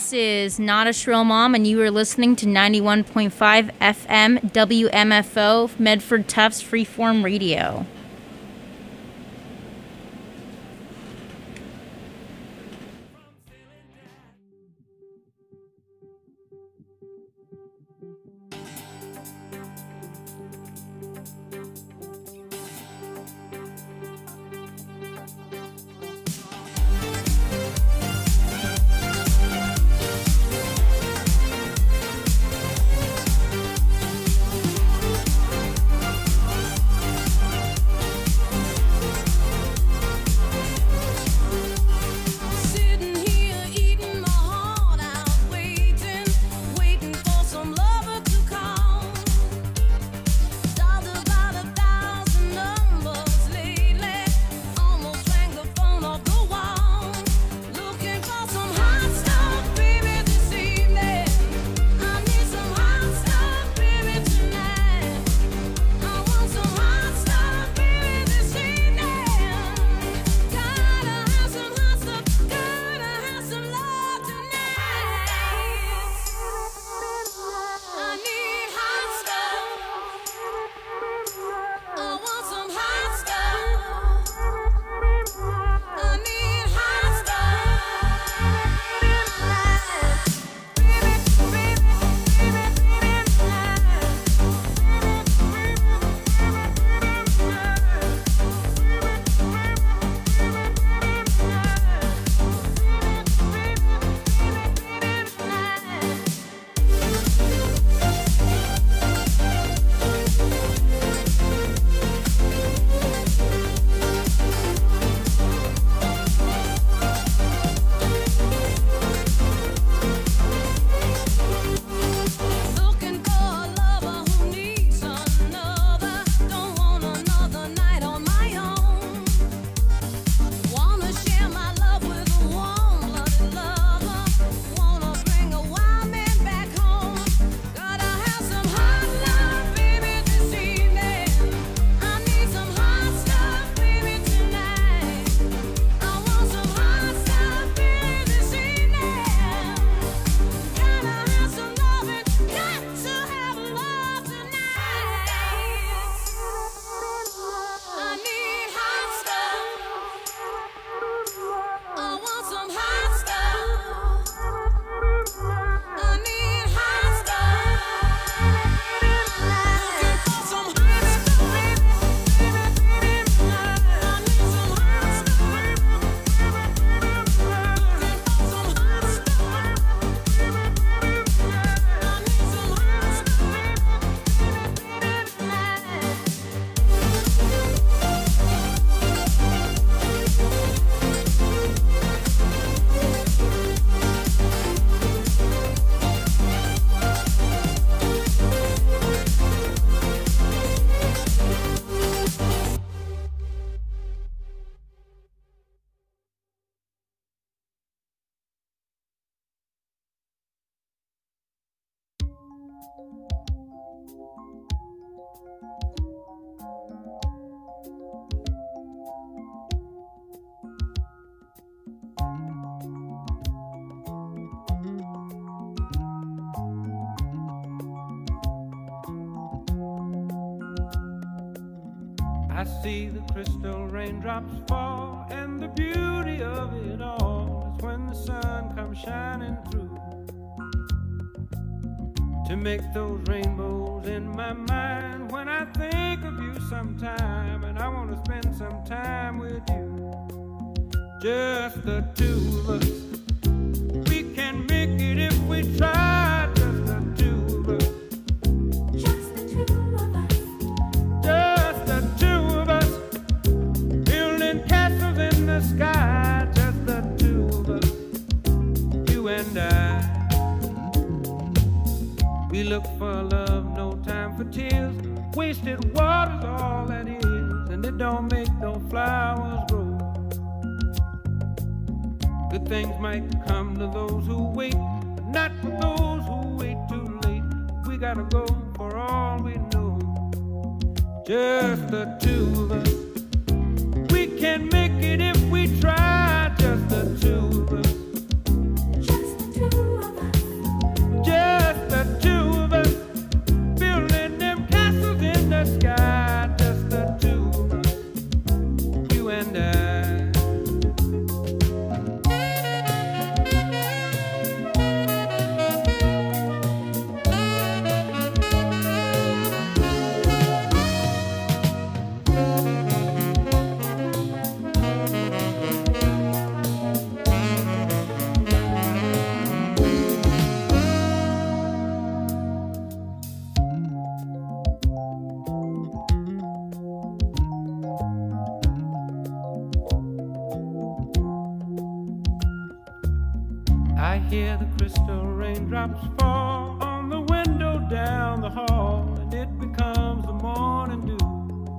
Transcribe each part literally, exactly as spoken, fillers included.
This is Not a Shrill Mom, and you are listening to ninety-one point five F M W M F O, Medford Tufts Freeform Radio. I see the crystal raindrops fall, and the beauty of it all is when the sun comes shining through to make those rainbows in my mind. When I think of you sometime, and I want to spend some time with you, just the two of us. We can make it if we try, just the two of us. Just the two of us. Just the two of us, building castles in the sky. Just the two of us, you and I. We look for love, no time for tears. Wasted water's all that is, and it don't make no flowers grow. Good things might come to those who wait, but not for those who wait too late. We gotta go for all we know. Just the two of us. We can make it if we try. Just the two of us. Just the two of us. and I. I hear the crystal raindrops fall on the window down the hall, and it becomes the morning dew.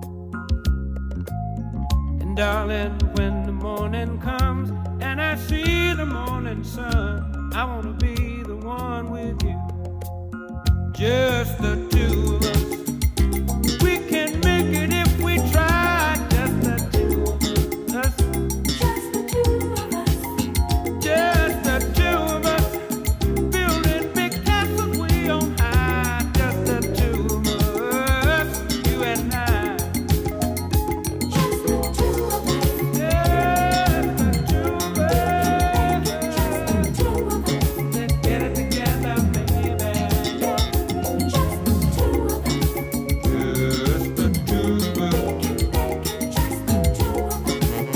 And darling, when the morning comes and I see the morning sun, I wanna be the one with you, just the two of us. We can make it if we try, just the two of us. Just the two of us. Just the two of us, building big castles way on high. Just the two of us, you and I. Just the two of us. Just the two of us. Just the two of us. Let's get it together, baby. Just the two of us. Just the two of us. Just the two of us.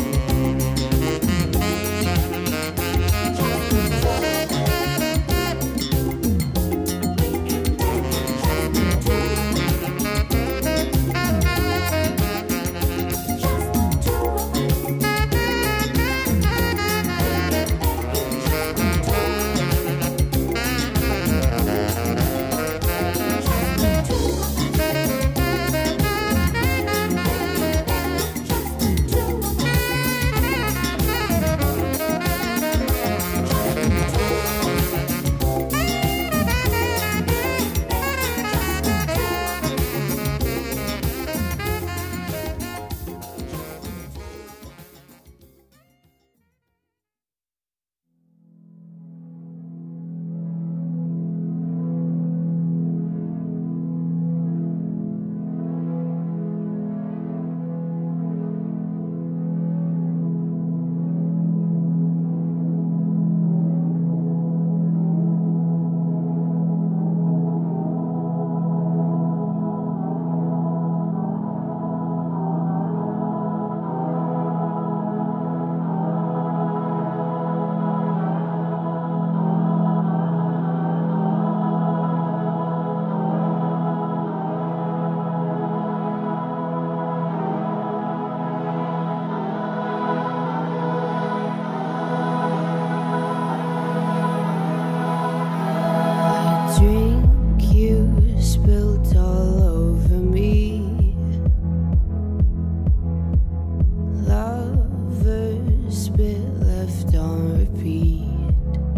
Drink you spilled all over me. Lovers spit left on repeat.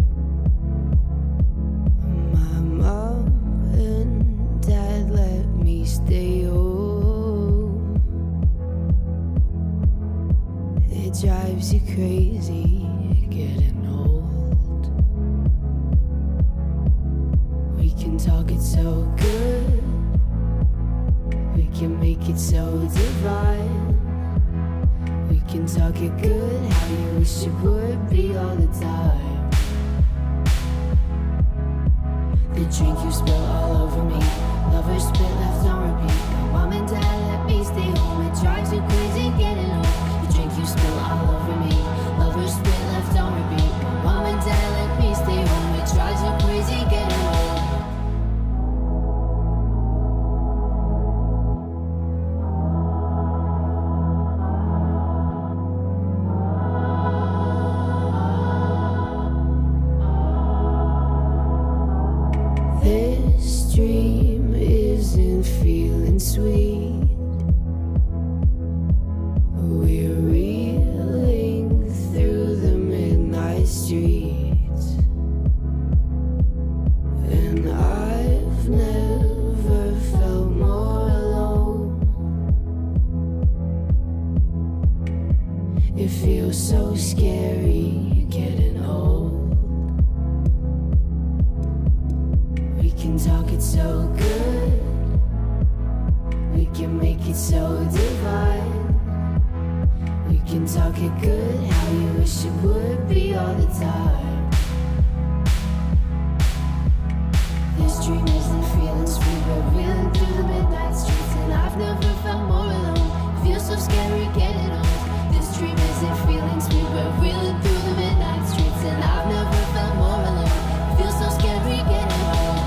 My mom and dad let me stay home. It drives you crazy getting old. We can talk it so good, we can make it so divine. We can talk it good, how you wish it would be all the time. The drink you spill all over me, lovers spit left on repeat. Mom and dad let me stay home, it drives you crazy getting home. The drink you spill all over me, lovers spit left on repeat. Mom and dad let me stay home, it drives you crazy getting home. This dream isn't feeling sweet. We're reeling through the midnight streets, and I've never felt more alone. It feels so scary getting old. We can talk it so good, we can make it so divine. We can talk it good, how you wish it would be all the time. This dream isn't feeling sweet, but reeling through the midnight streets, and I've never felt more alone. Feels so scary getting old. This dream isn't feeling sweet, but reeling through the midnight streets, and I've never felt more alone. Feels so scary getting old.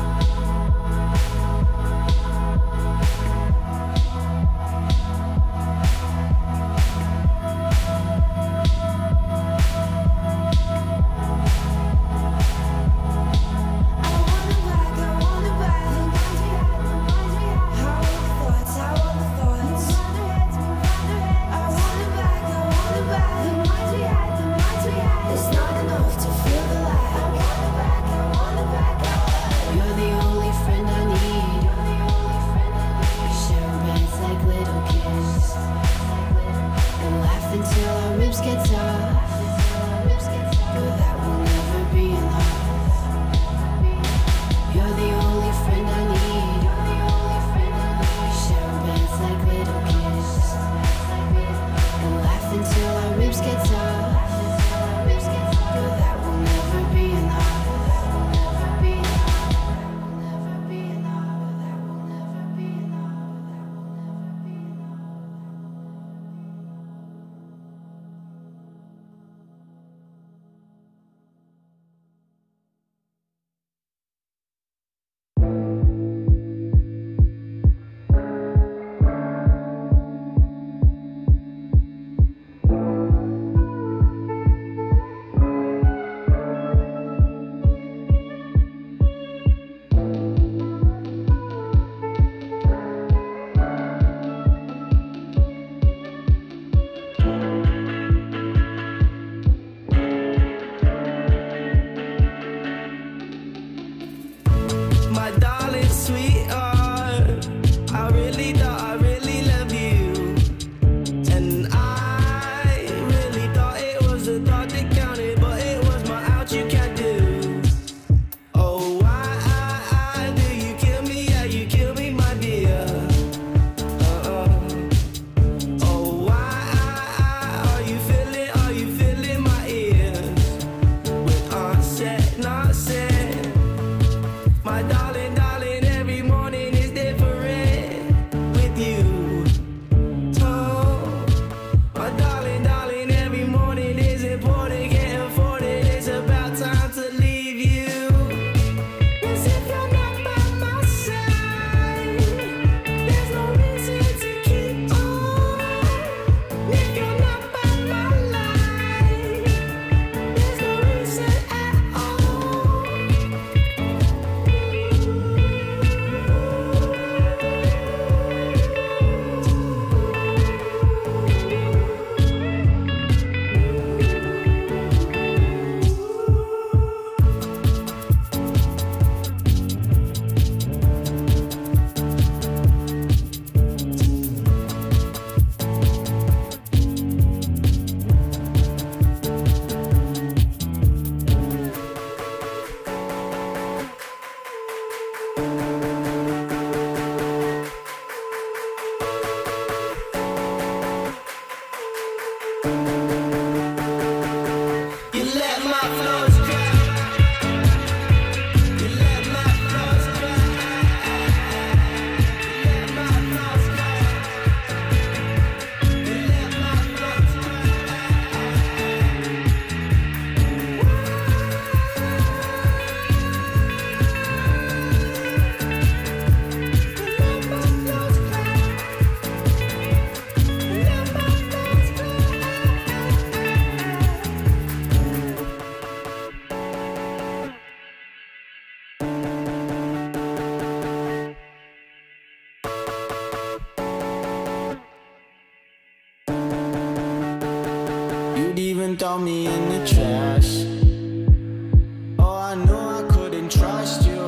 even throw me in the trash. Oh, I knew I couldn't trust you.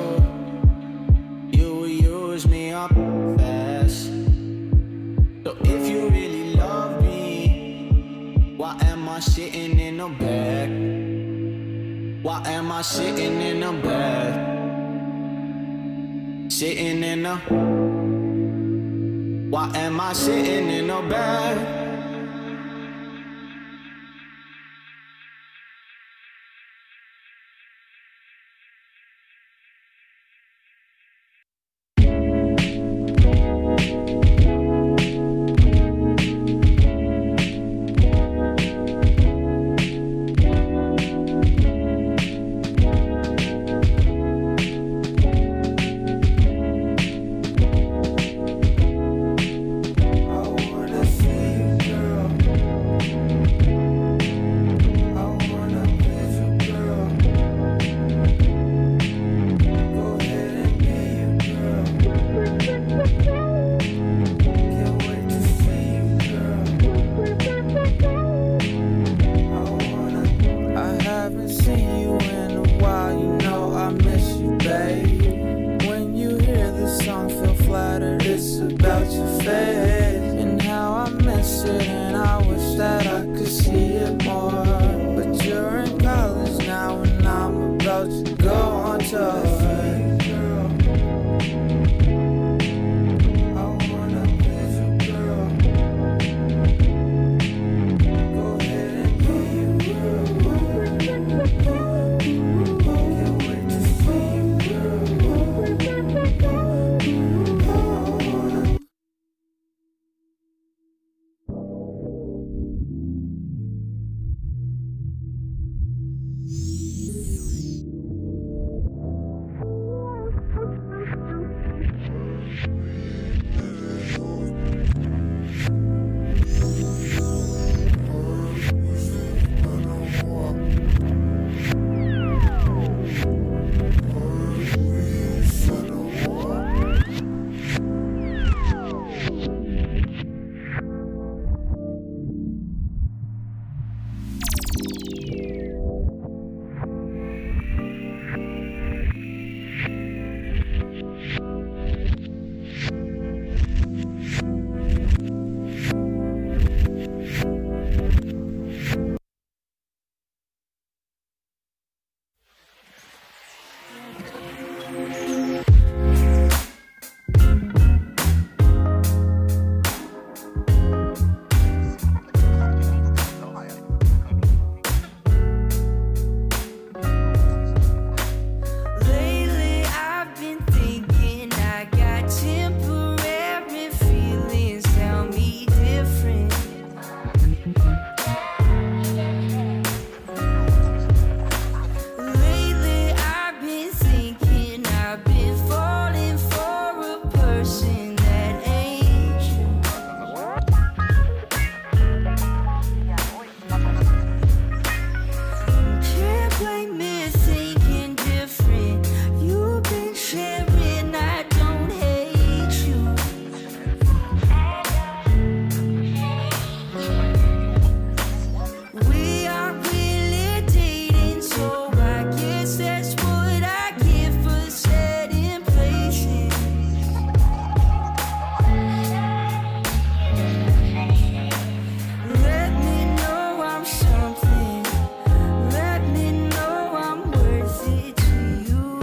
You would use me up fast. So if you really love me, why am I sitting in the bed? Why am I sitting in the bed? Sitting in the... Why am I sitting in the bed? it's alright, girl. I wanna please you, girl. Go ahead and be you, girl. Can't wait to see you, girl. I wanna. Lately I've been thinking I got temporary feelings, tell me different. Lately I've been thinking I've been falling for a person that ain't you. Can't blame me thinking different. You've been sharing, I don't hate you. We are really dating, so I guess that's what I get for setting places. Let me know I'm something. Let me know I'm worth it to you.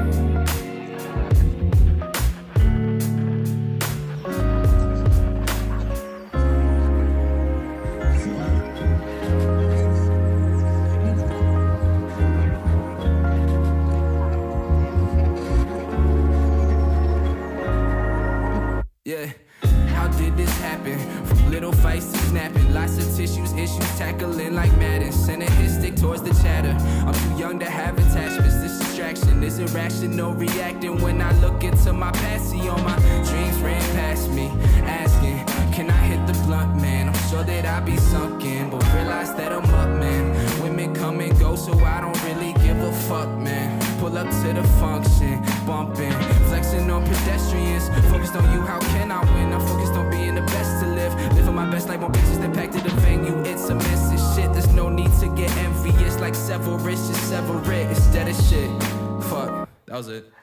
Yeah, how did this happen? From little fights to snapping, lots of tissues, issues tackling like Madden. Synergistic towards the chatter. I'm too young to have attachments. This distraction is irrational, reacting when I look into my past. See all my dreams ran past me, asking, can I hit the blunt, man? I'm sure that I be sunken, but realize that I'm up, man. Women come and go, so I don't really give a fuck, man. Pull up to the function, bumping, flexing on pedestrians. Focused on you, how can I win? I'm focused on being the best to live. Living my best life, more bitches than packed to the venue. It's a mess of shit, there's no need to get envious. Like Severus, just sever it instead of shit. Fuck, that was it.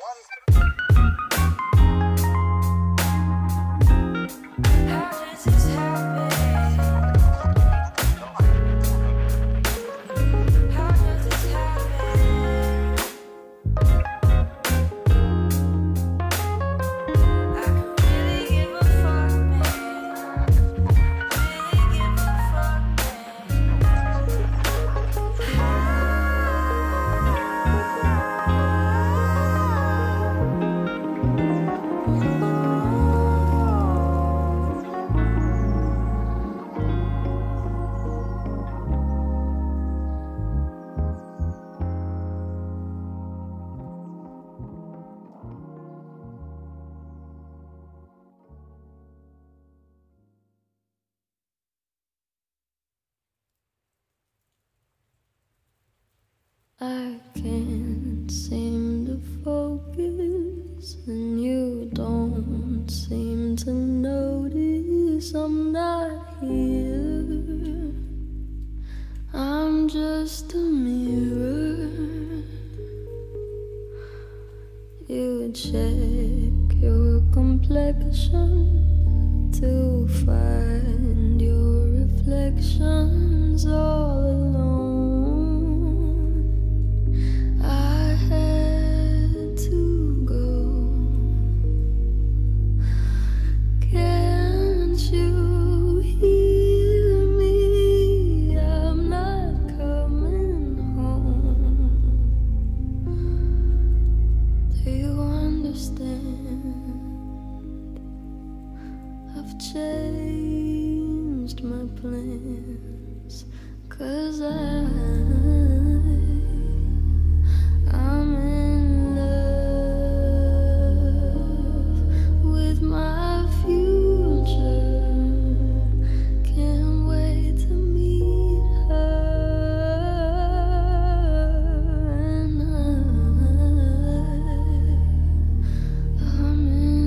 How does this happen? How does this happen? I could really give a fuck, man. Really give a fuck, I can't seem to focus, and you don't seem to notice I'm not here. I'm just a mirror. You check your complexion to find your reflections all alone. I had 'Cause I, I'm in love with my future. Can't wait to meet her. And I, I'm in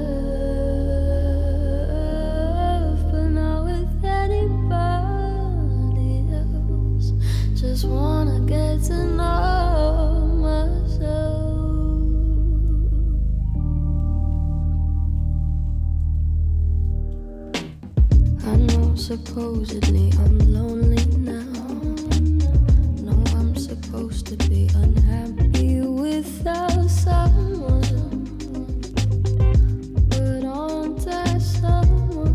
love, but not with anybody else. Just wanna get to know myself. I know supposedly I'm lonely now. No, I'm supposed to be unhappy without someone. But aren't I someone?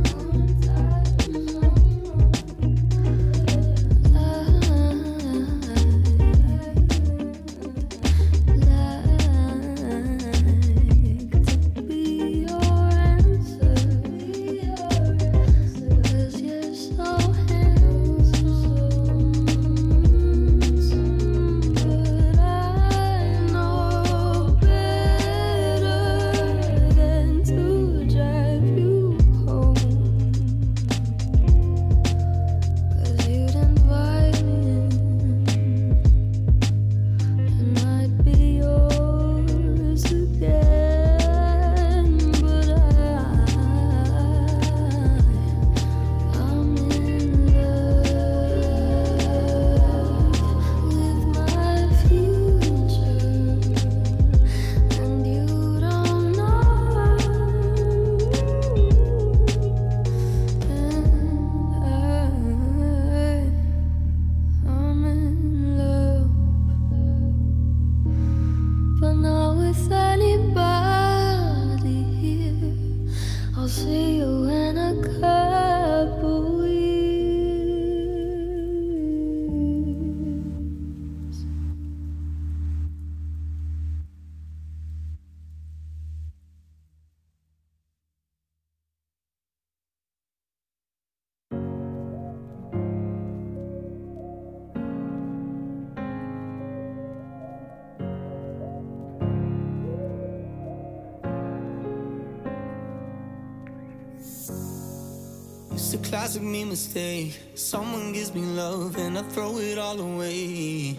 It's a classic me mistake. Someone gives me love and I throw it all away.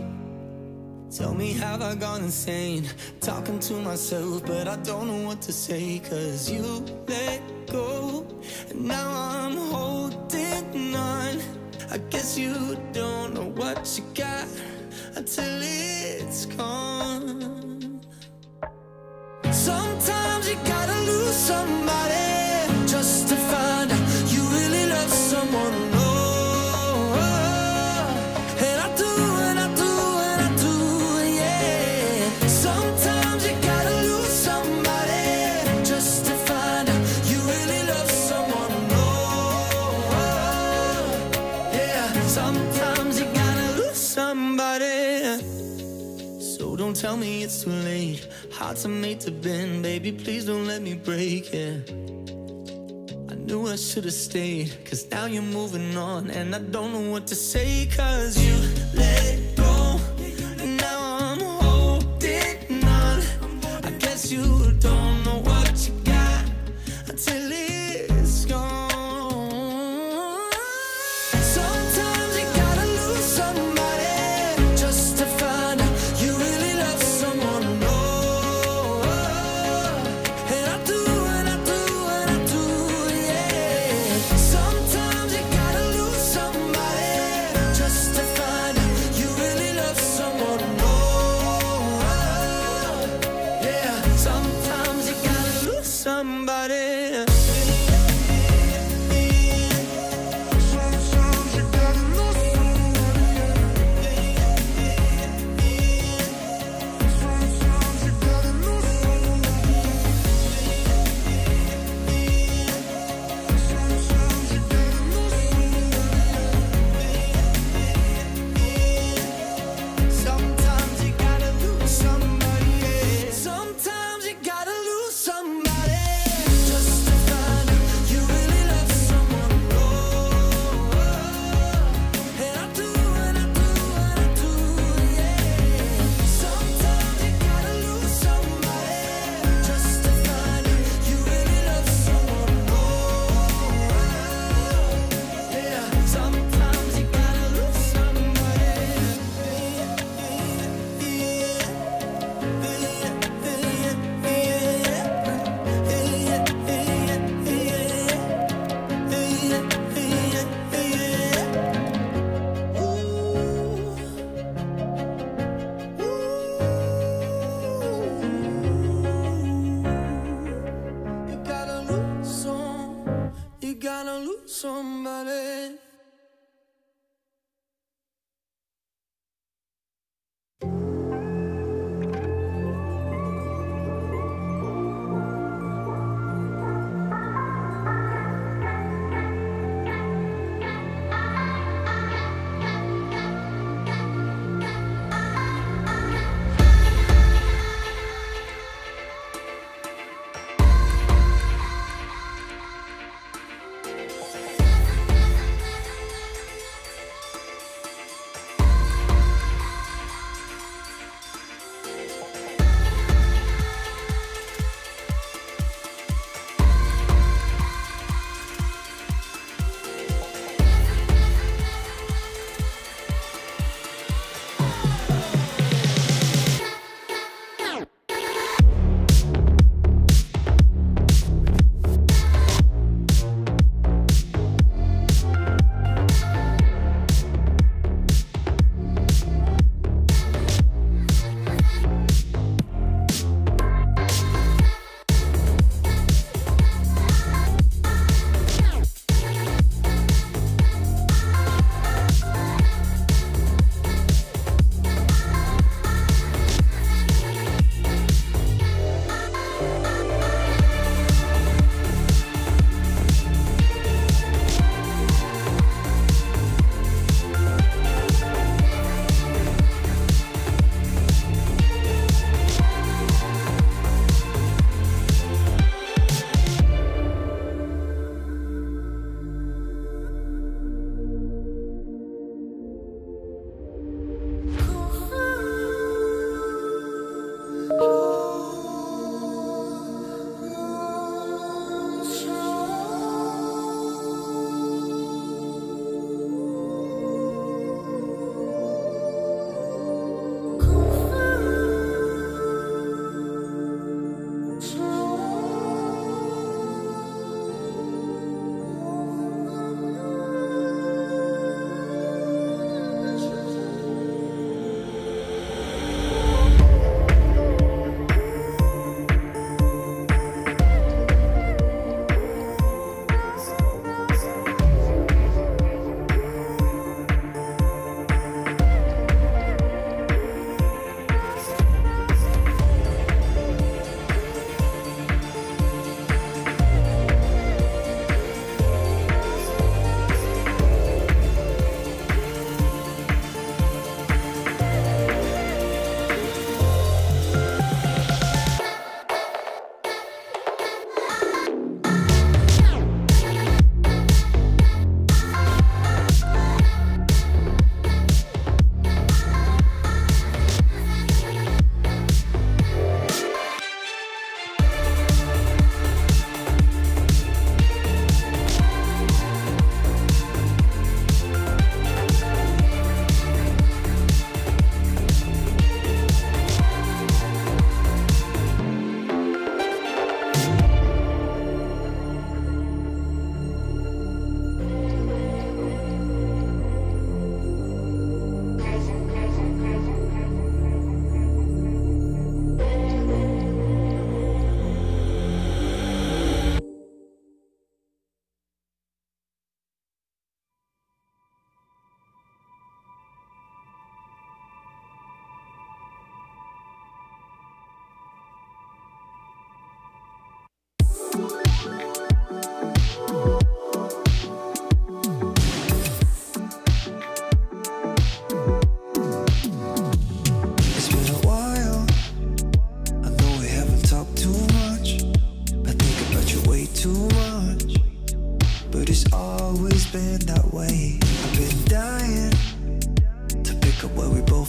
Tell me, have I gone insane? Talking to myself, but I don't know what to say. 'Cause you let go, and now I'm holding on. I guess you don't know what you got until it's gone. Sometimes you gotta lose somebody just to find out you really love someone. Oh, and I do, and I do, and I do, yeah. Sometimes you gotta lose somebody just to find out you really love someone. Oh, yeah. Sometimes you gotta lose somebody. So don't tell me it's too late. Hearts are made to bend, baby, please don't let me break it. I knew I should've stayed, 'cause now you're moving on, and I don't know what to say. 'Cause you let go, and now I'm holding on. I guess you don't know what you got until it's gone. Sometimes you gotta lose somebody just to find out you really love someone. You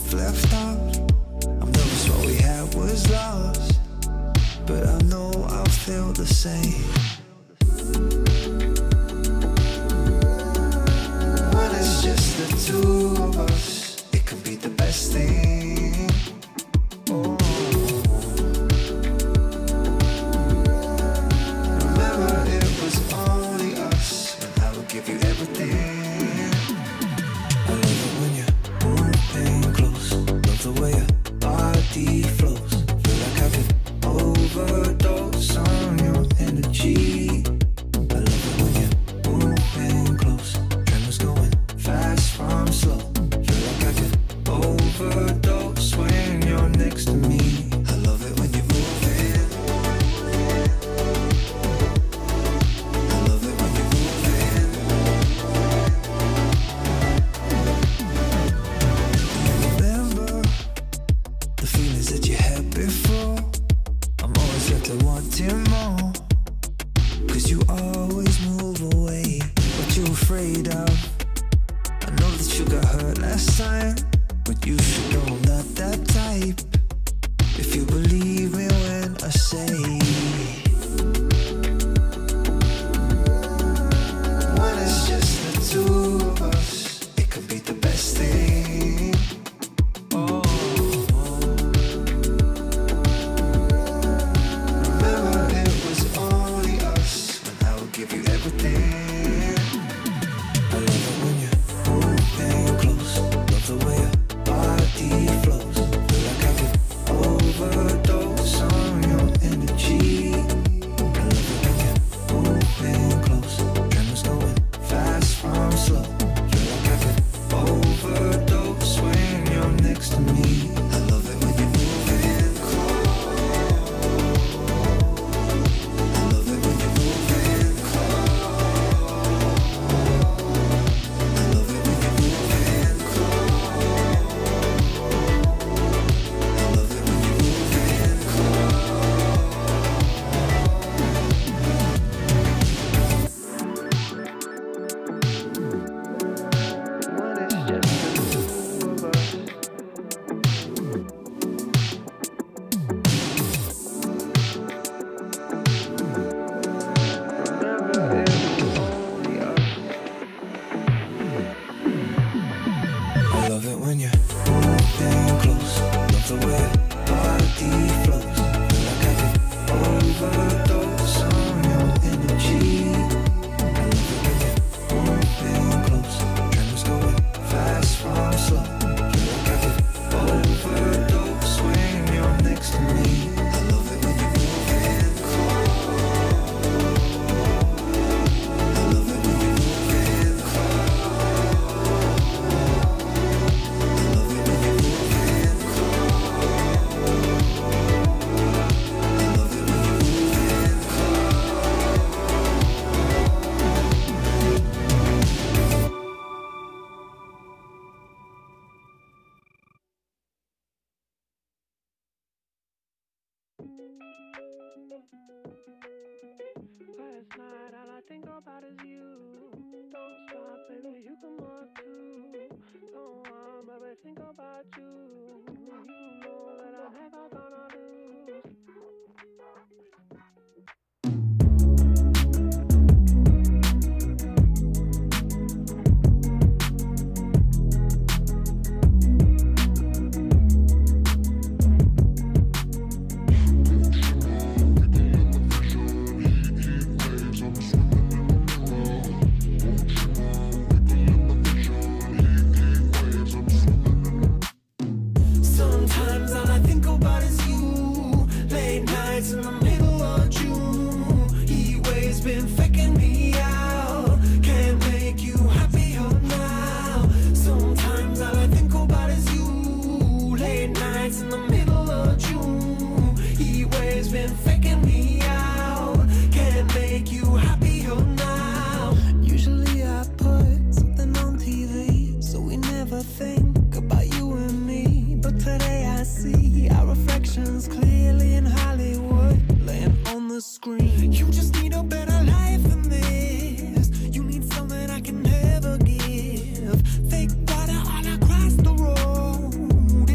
we've left out. I'm nervous what we had was lost, but I know I'll feel the same. When it's just the two of us, it can be the best thing. Oh. Remember it was only us, and I would give you everything. I love it when you're moving close, love the way your body flows. Feel like I could overdose on your energy. I love it when you're moving close, tremors going fast from slow. Feel like I could overdose when you're next to me. I love it when you're moving. I love it when you're moving. Remember the feelings that you had before? I'm always left to wanting more, 'cause you always move away. What you afraid of? I know that you got hurt last time, but you should know I'm not that type. If you believe me when I say, when it's just the two of us, it could be the best thing. Oh. Remember it was only us, and I will give you everything. I love it when you're moving close, love the way your body flows. Feel like I could overdose on your energy. I love it when you're moving close, tremors going fast from slow. Feel like I could overdose when you're next to me. I love it when you're moving close. I love it when you're moving close. I love it when you're moving close. I love it when you're moving I love it when you're moving close, love the way your body flows. Feel like I could overdose on your energy. I love it when you're moving close, tremors going fast from slow. Feel like I could overdose when you're next to me. I love it when you're moving close. I love it when you're moving close. I love it when you're moving Last night, all I think about is you. Don't stop, baby, you come on too. Don't want, baby, think about you. You know that I'm never gonna lose. Sometimes all I think about is you. Late nights in the middle of June. Heat waves been faking me out. Can't make you happier now. Sometimes all I think about is you. Late nights in the middle of June. Heat waves been faking me out. Can't make you happier now. Usually I put something on T V, so we never think about you and me. But today I see our reflections clearly in Hollywood, laying on the screen. You just need a better life than this. You need something I can never give. Fake water all across the road.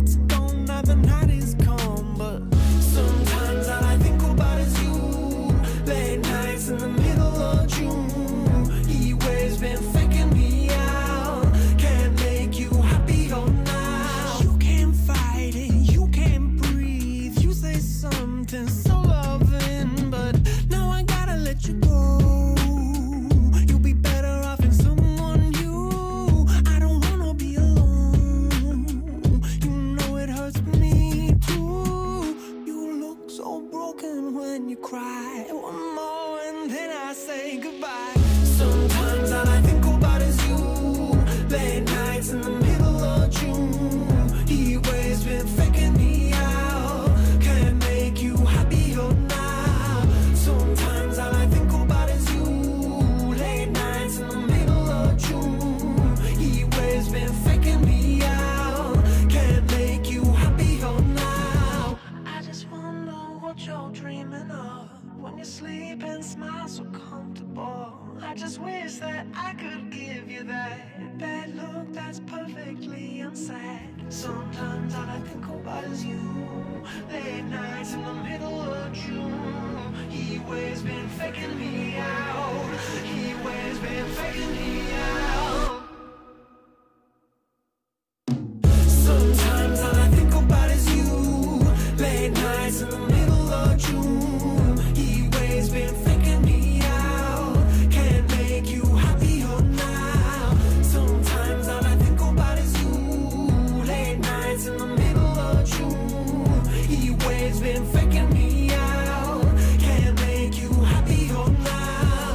that's perfectly unsaid. Sometimes all I think about is you. Late nights in the middle of June. Heat waves been faking me out. Heat waves been faking me out. Sometimes all I think about is you. Late nights in the middle of June. Heat waves been faking me out. Can't make you happier now. Sometimes all I think about is you. Late nights in the middle of June. Heat waves been faking me out. Can't make you happier now.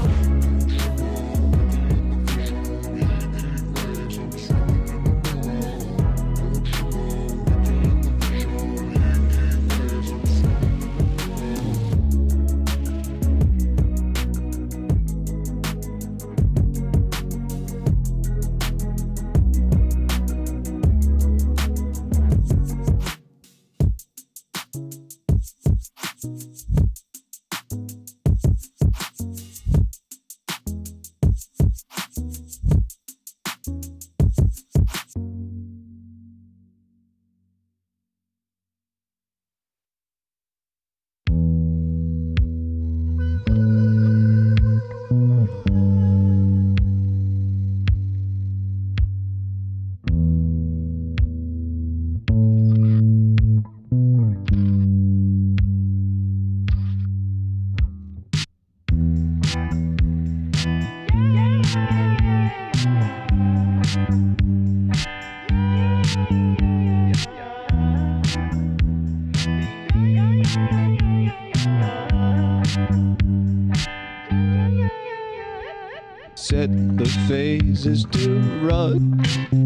Set the phases to run.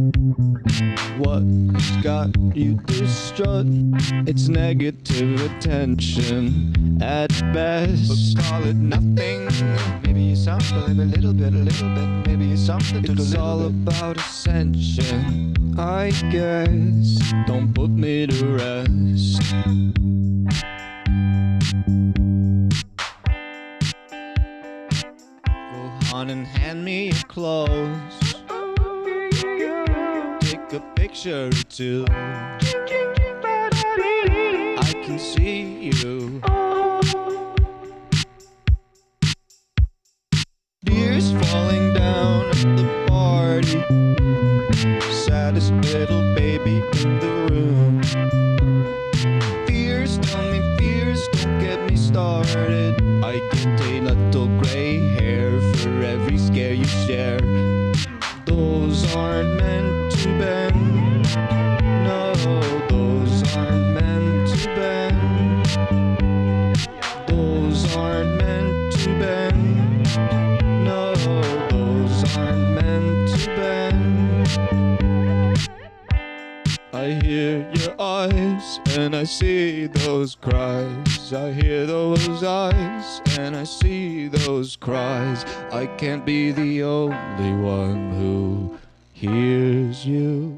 What's got you distraught? It's negative attention at best. But call it nothing. Maybe it's something, a little bit, a little bit. Maybe it's something to It's all about ascension, I guess. Don't put me to rest. On and hand me your clothes. Take a picture or two. I can see you. Tears falling down at the party. Saddest little baby in the room. Fears, tell me fears, don't get me started. I get a little gray hair for every scare you share. Those aren't meant to bend. No, those aren't meant to bend. Those aren't meant to bend. No, those aren't meant to bend. I hear your eyes and I see those cries. I hear those eyes and I see those cries. I can't be the only one who hears you.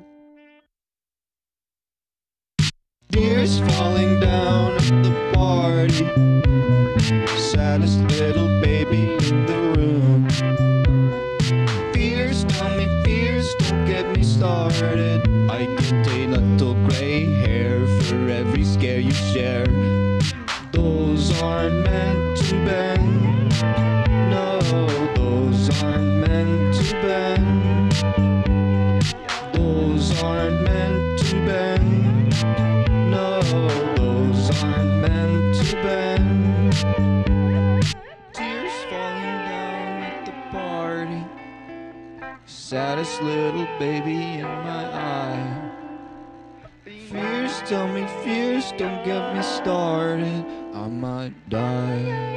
Tears falling down at the party. Saddest little baby in the room. Fears, tell me fears, don't get me started. I get a little gray hair for every scare you share. Those aren't meant to bend. No, those aren't meant to bend. Those aren't meant to bend. No, those aren't meant to bend. Tears falling down at the party. Saddest little baby in my eye. Fears, tell me fears, don't get me started. I might die.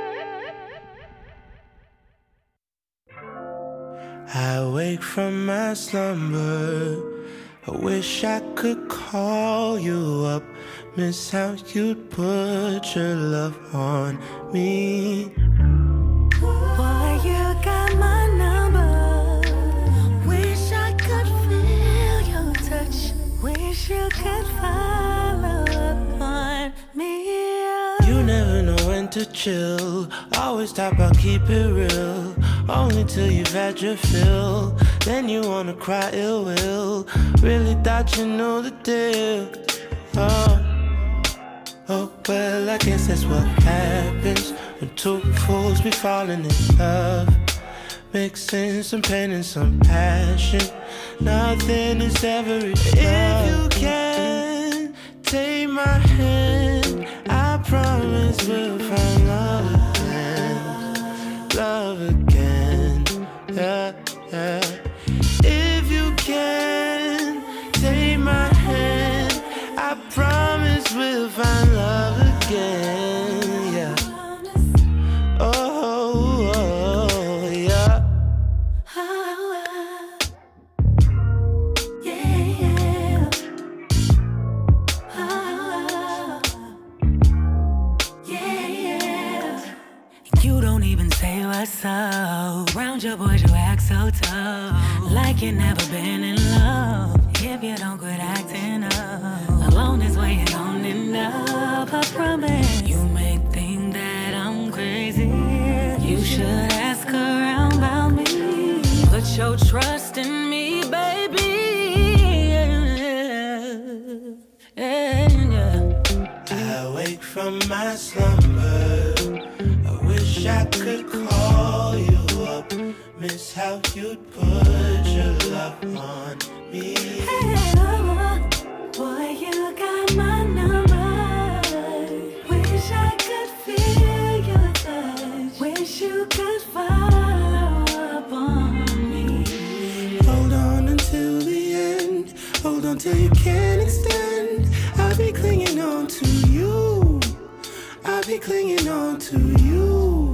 I wake from my slumber. I wish I could call you up. Miss how you'd put your love on me. Boy, you got my number. Wish I could feel your touch. Wish you could follow up on me. You never know when to chill. Always talk about keep it real. only till you've had your fill. Then you wanna cry ill will. Really thought you knew the deal. Oh, oh well, I guess that's what happens when two fools be falling in love, mixing some pain and some passion. Nothing is ever enough. If you can take my hand, I promise we'll find love again, love again, yeah, yeah. If you can take my hand, I promise we'll find love again, yeah. Oh, oh, yeah. You don't even say what's up. Round your boys, you act so tough, like you never been in love. If you don't quit acting up, alone is where you're gonna end up. I promise. You may think that I'm crazy. You should ask around about me. Put your trust in me, baby. Yeah, yeah. I wake from my slumber. I wish I could call you up, miss how you'd put your love on me. Hey, oh, boy, you got my number. Wish I could feel your touch. Wish you could follow up on me. Hold on until the end. Hold on till you can't extend. I'll be clinging on to you. I'll be clinging on to you.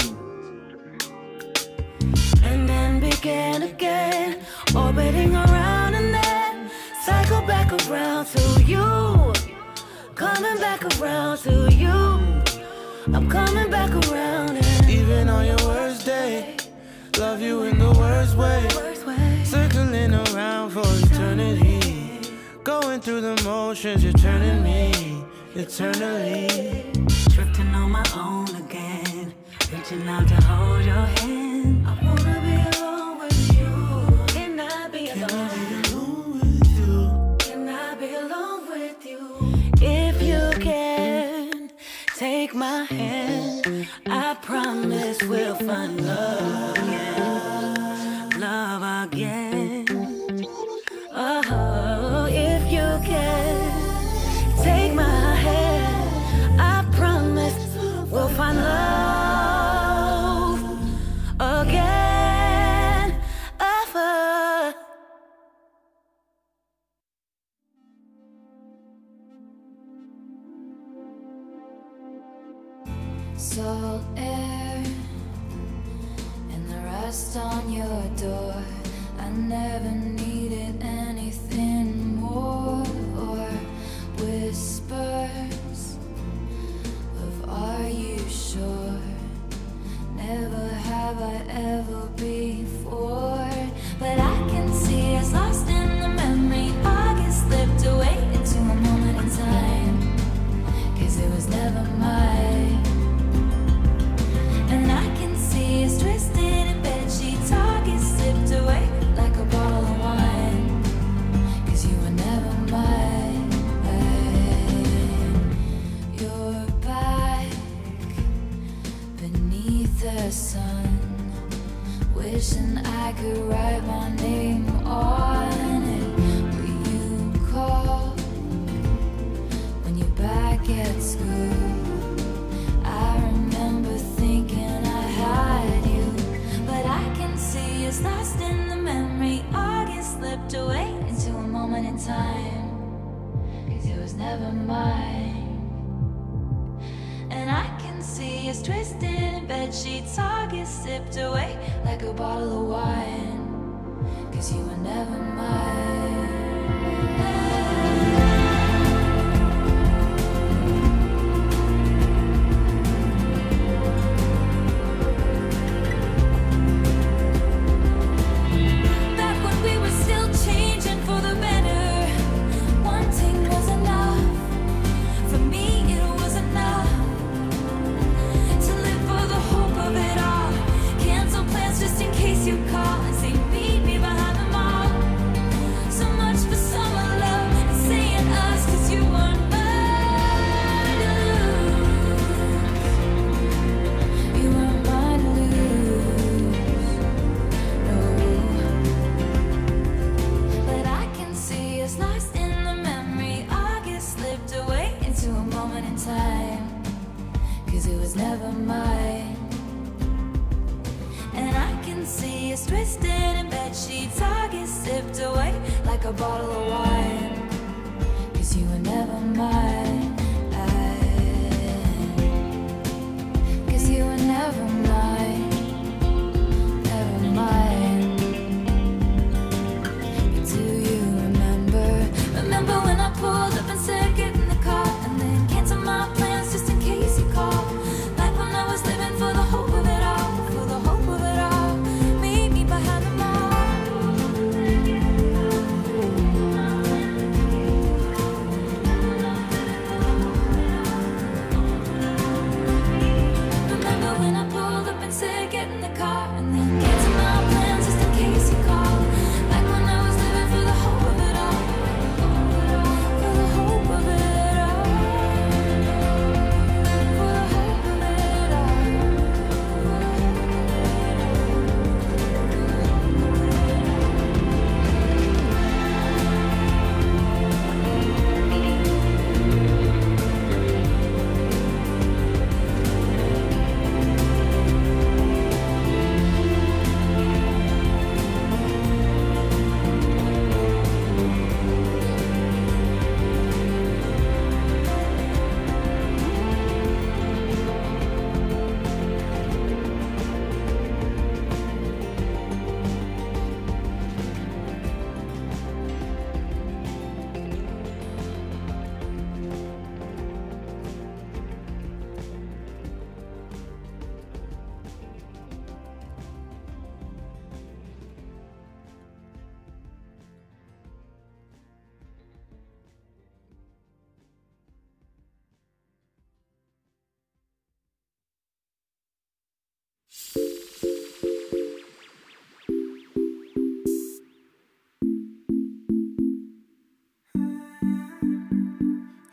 And then begin again, orbiting around and then cycle back around to you. Coming back around to you. I'm coming back around and even on your worst day, love you in the worst way. worst way. Circling around for eternity, going through the motions, you're turning me eternally. Drifting on my own again, reaching out to hold your hand. I wanna be alone with you. Can I be Can I alone? be alone with you? Can I be alone with you? If you can take my hand, I promise we'll find love again, love again. Oh, if you can take my hand, I promise we'll find love again. Oh, Salt air and the rust on your door. I never needed anything more, or whispers of are you sure? Never have I ever before, but I can see us lost in the memory. August slipped away into a moment in time, 'cause it was never mine. And I can see us twisted in bed sheets. August slipped away like a bottle of wine, 'cause you were never mine. You're back beneath the sun, wishing I could write my name on it. Will you call when you're back at school? I remember thinking I had you, but I can see us lost in the memory. August slipped away into a moment in time, 'cause it was never mine. And I can see us twisted in bed sheets. August sipped away like a bottle of wine, 'cause you were never mine. Back when we were still changing for the better, wanting was enough. For me it was enough to live for the hope of it all. Cancel plans just in case.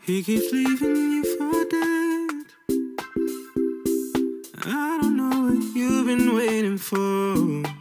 He keeps leaving you for dead. I don't know what you've been waiting for.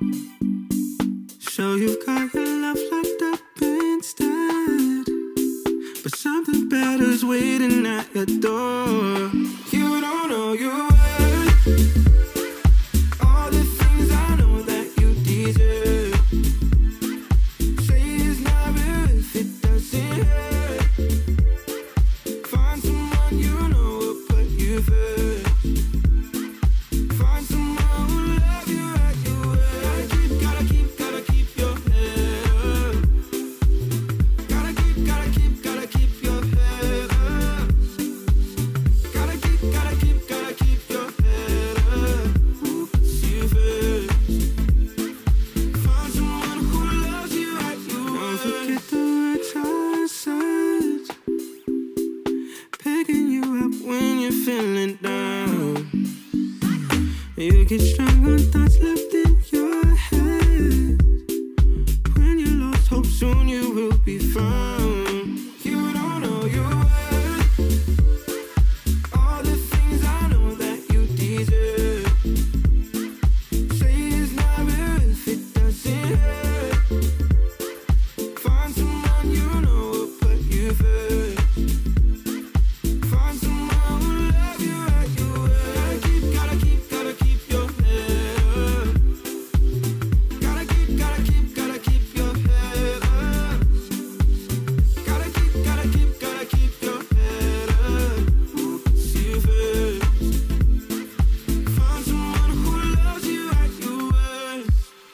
So you've got your love locked up instead. But something better's waiting at your door. You don't know your worth. All the things I know that you deserve. Say it's not real if it doesn't hurt. Find someone you know will put you first. Find someone who love you at your worst. Gotta keep, gotta keep, gotta keep your head up. Gotta keep, gotta keep, gotta keep your head up. Gotta keep, gotta keep, gotta keep your head up. Who puts you first? Find someone who loves you at your worst. Don't forget the words I said. Picking you up when you're feeling down. You get strong on thoughts left in your head. When you lost hope, soon you will be found. You don't know your worth. All the things I know that you deserve. Say it's not real if it doesn't hurt. Find someone you know will put you first. Find someone who love you at your worst. Gotta keep, gotta keep, gotta keep your head up. Gotta keep, gotta keep, gotta keep your head up. Gotta keep, gotta keep, gotta keep your head up. Who puts you first? Find someone who loves you at your worst.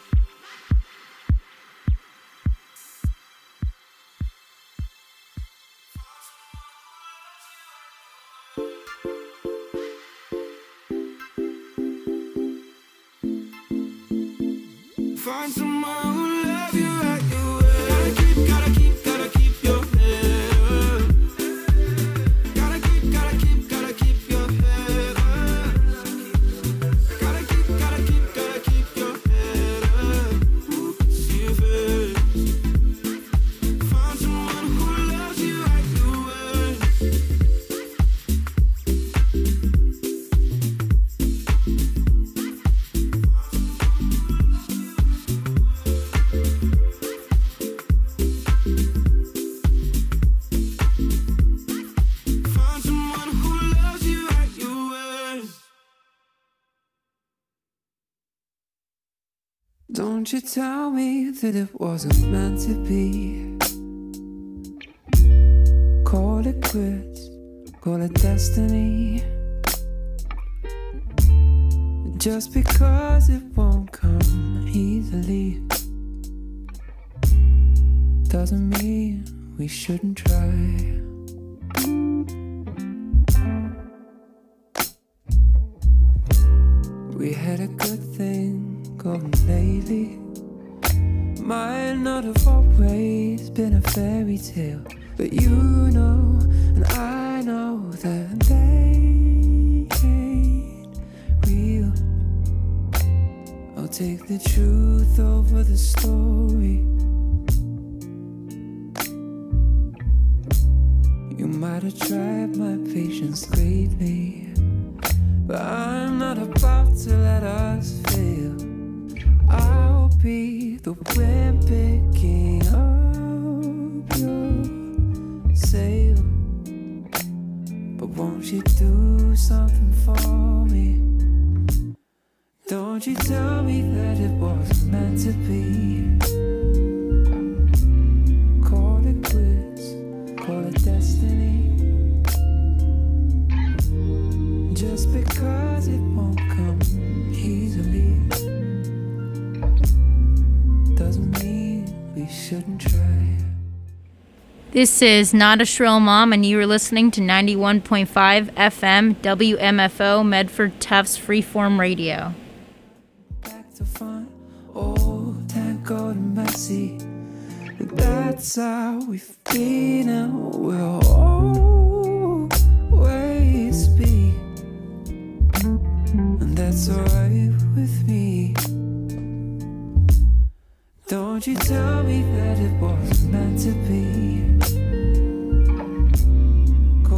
Find someone who love you at your worst. Gotta keep, gotta keep, gotta keep your head up. Gotta keep, gotta keep, gotta keep your head up. Gotta keep, gotta keep, gotta keep your head up. Who puts you first? Find someone who loves you at your worst. Find someone who loves you at your worst. Don't you tell me that it wasn't meant to be. Call it quits, call it destiny. Just because it won't come easily doesn't mean we shouldn't try. We had a good thing going lately. Might not have always been a fairy tale, but you know and I know that they ain't real. I'll take the truth over the story. You might have tried my patience greatly, but I'm not about to let us fail. I'll be the wind picking up your sail. But won't you do something for me? Don't you tell me that it wasn't meant to be. Call it quits, call it destiny. Just because it won't come easily doesn't mean we shouldn't try. This is Not a Shrill Mom, and you are listening to ninety-one point five F M W M F O Medford Tufts Freeform Radio. Back to fun, old tango and messy. And that's how we've been and we'll always be. And that's alright with me. Don't you tell me that it wasn't meant to be.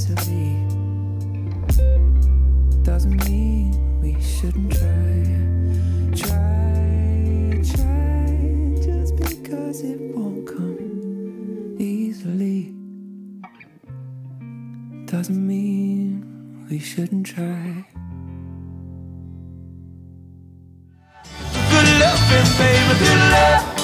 easily. Doesn't mean we shouldn't try. Try, try, just because it won't come easily. Doesn't mean we shouldn't try. Good loving, baby, good love.